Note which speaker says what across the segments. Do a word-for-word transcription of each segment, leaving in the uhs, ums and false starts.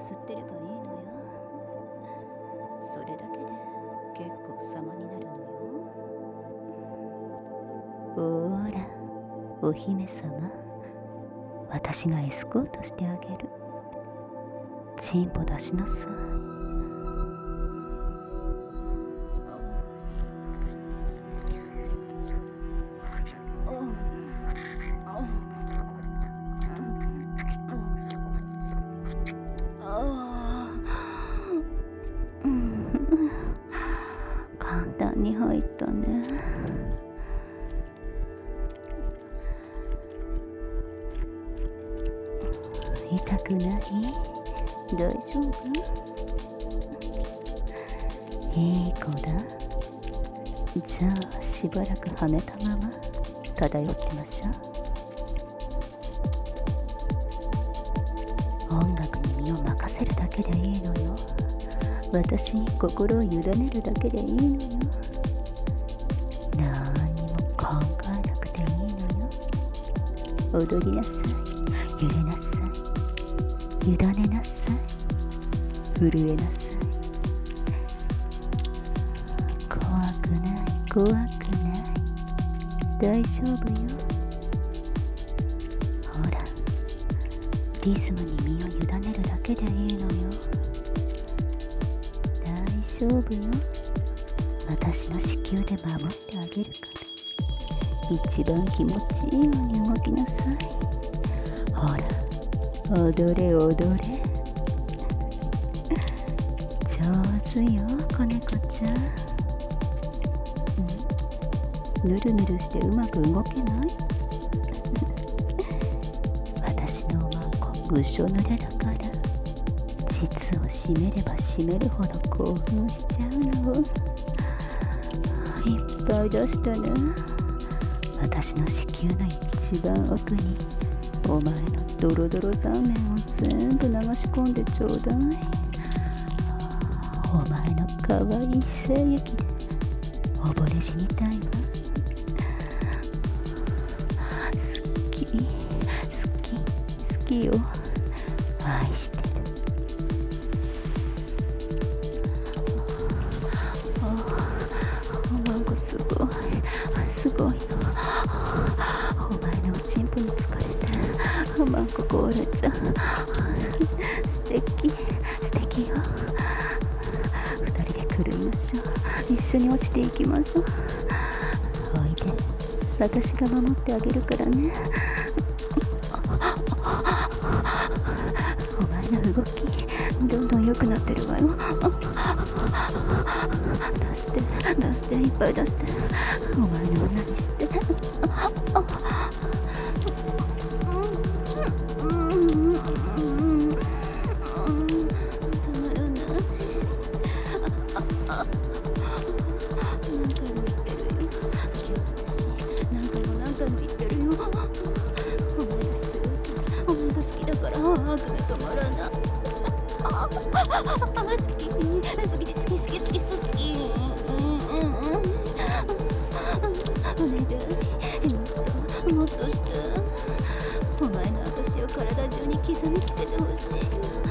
Speaker 1: 吸ってればいいのよ。それだけで結構様になるのよ。ほーら、お姫様、私がエスコートしてあげる。チンポ出しなさい。簡単に入ったね。痛くない？大丈夫？いい子だ。じゃあしばらくはめたまま漂ってましょう。音楽に身を任せるだけでいいのよ。私に心を委ねるだけでいいのよ。何にも考えなくていいのよ。踊りなさい、揺れなさい、委ねなさい、震えなさい。怖くない、怖くない、大丈夫よ。ほら、リズムに身を委ねるだけでいいのよ。大丈夫よ。私の子宮で守ってあげるから。一番気持ちいいように動きなさい。ほら、踊れ踊れ。上手よ、子猫ちゃん。ん？ぬるぬるしてうまく動けない？私のおまんこぐしょ濡れだから、膣を締めれば締めるほど興奮しちゃうの。いっぱい出したな。私の子宮の一番奥にお前のドロドロ残念を全部流し込んでちょうだい。お前の可愛い精液で溺れ死にたいわ。好き好き好きよ。愛してる。おまんこすごいすごいの。お前のおちんぽに疲れておまんこ壊れちゃう。素敵素敵よ。二人で狂いましょう。一緒に落ちていきましょう。おいで、私が守ってあげるからね。お前の動きどんどん良くなってるわよ。出して出して、いっぱい出して。お前の女にして。もっとして。お前の私を体中に刻みつけてほしい。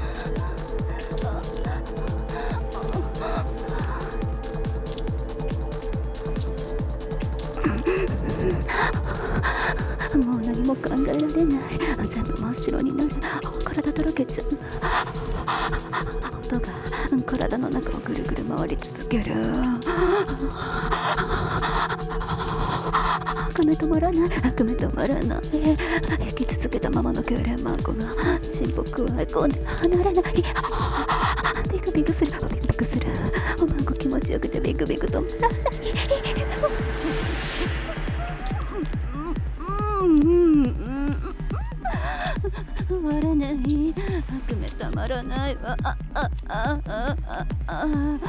Speaker 1: もう何も考えられない。全部真っ白になる。体とろけちゃう。音が体の中をぐるぐる回り続ける。悪夢止まらない、悪夢止まらない。焼き続けたままの痙攣マンコがチンポくわえ込んで離れない。ビクビクする、ビクビクする。おまんこ気持ちよくてビクビク止まらない。止まらない。悪夢たまらないわ。ああああああ。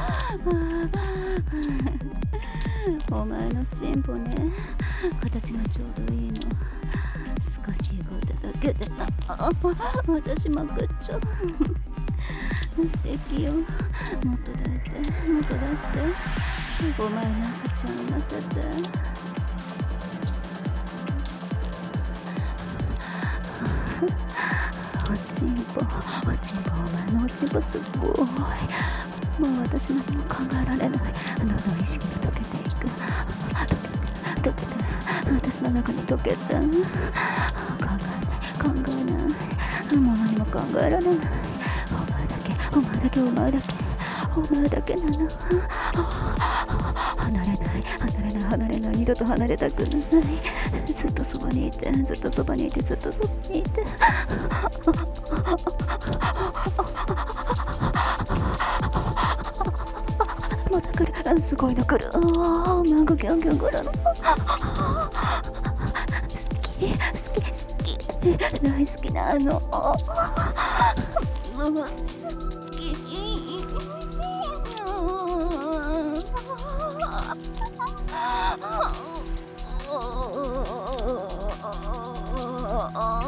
Speaker 1: お前のチンポね、形がちょうどいいの。少し動いただけで、ああ、私まくっちゃう。素敵よ。もっと抱いて、もっと出して。お前の赤ちゃんを乗せて。おちんぼおちんぼ、お前のおちんぼすごい。もう私何も考えられない。どんどん意識が溶けていく。溶けて溶けて私の中に溶けた。考えない考えない、もう何も考えられない。お前だけお前だけお前だけお前だけなの。離れない離れない離れない、二度と離れたくない。ずっとそばにいてずっとそばにいてずっとそばにいて。また来る、すごいの来る。ああ、なんかギャンギャン来るの。好き好き好き大好きなの。好き。あ